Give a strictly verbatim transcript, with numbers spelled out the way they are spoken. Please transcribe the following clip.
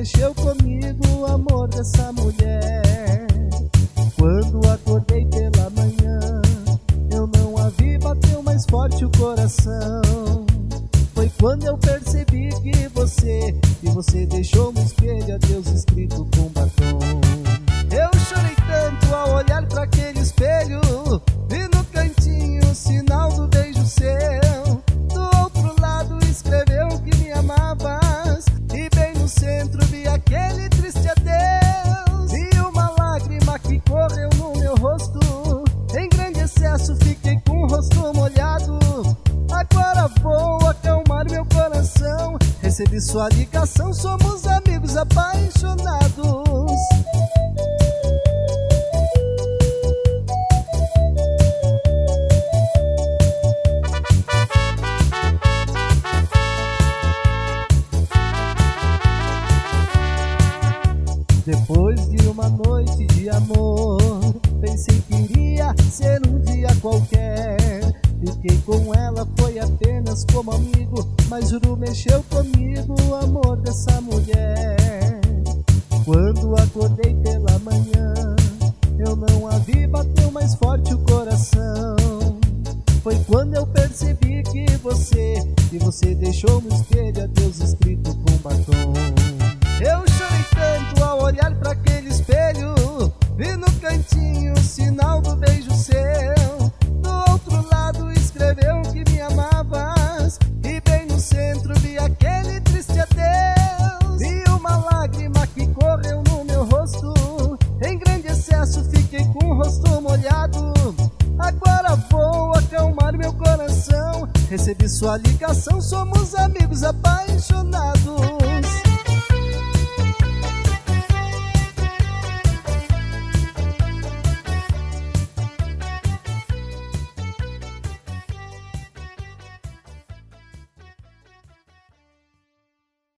mexeu comigo o amor dessa mulher. Quando acordei pela manhã, eu não a vi, bateu mais forte o coração. Foi quando eu percebi que você, que você deixou no espelho adeus escrito com batom. Eu chorei tanto ao olhar pra aquele espelho, vi no cantinho o sinal do beijo seu. Do outro lado escreveu que me amavas, e bem no centro vi aquele triste adeus. E uma lágrima que correu no meu rosto, em grande excesso fiquei com o rosto molhado. Agora vou acalmar meu coração, recebi sua ligação, somos amigos apaixonados. Depois de uma noite de amor, pensei que iria ser um dia qualquer. Fiquei com ela, foi apenas como amigo, mas juro mexeu comigo o amor dessa mulher. Quando acordei pela manhã, eu não a vi, bateu mais forte o coração. Foi quando eu percebi que você, que você deixou no espelho adeus escrito com batom. Eu chorei tanto ao olhar pra aquele espelho, vi no cantinho o sinal do beijo seu. Do outro lado escreveu que me amavas, e bem no centro vi aquele triste adeus. E uma lágrima que correu no meu rosto, em grande excesso fiquei com o rosto molhado. Agora vou acalmar meu coração, recebi sua ligação, somos amigos apaixonados.